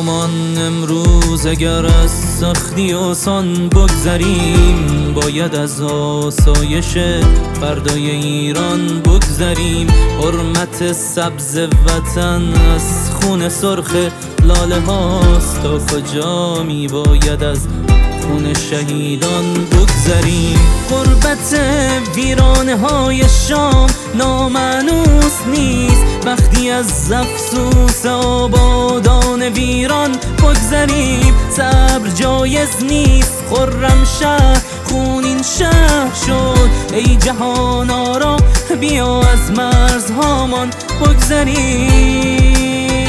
همان امروز اگر از سختی آسان بگذریم، باید از آسایش فردای ایران بگذریم. حرمت سبز وطن از خون سرخ لاله هاست، تا کجا می باید از خون شهیدان بگذریم. غربت ویرانه های شام نامانوس نیست، وقتی از افسوس آبادان ویران بگذریم. صبر جایز نیست، خرمشهر خونین شهر شد. ای جهان آرا بیا از مرزهامان بگذریم.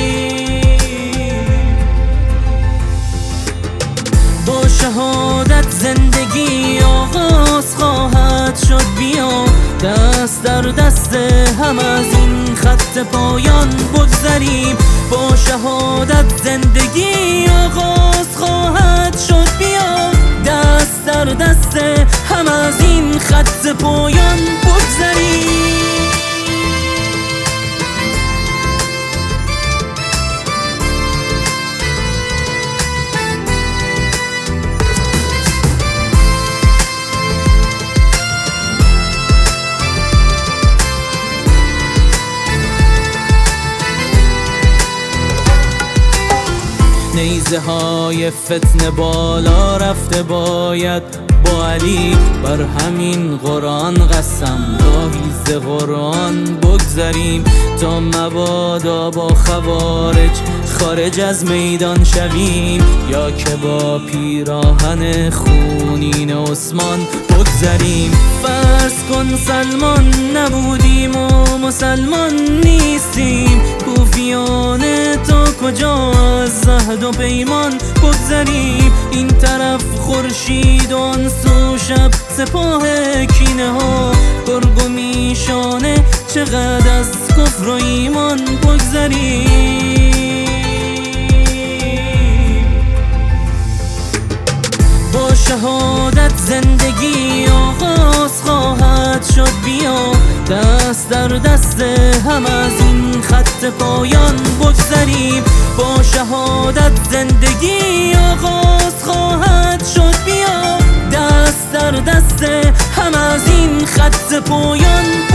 با شهادت زندگی آغاز خواهد شد، بیا دست در دست هم از این خط پایان بگذریم. با شهادت زندگی آغاز خواهد شد، بیا دست در دست هم از این خط پایان بگذریم. نیزه های فتنه بالا رفته، باید با علی بر همین قرآن قسم گاهی ز قرآن بگذریم. تا مبادا با خوارج خارج از میدان شویم، یا که با پیراهن خونین عثمان بگذریم. فرض کن سلمان نبودیم و مسلمان نیستیم، کوفیان تا کجا از عهد و پیمان بگذریم. این طرف خورشید و آن سو شب سپاه کینه ها، گرگ و میشانه چقدر از کفر و ایمان بگذریم. با شهادت زندگی آغاز خواهد شد، بیا دست در دست هم از این خط پایان بگذریم. با شهادت زندگی آغاز خواهد شد، بیا دست در دست هم از این خط پایان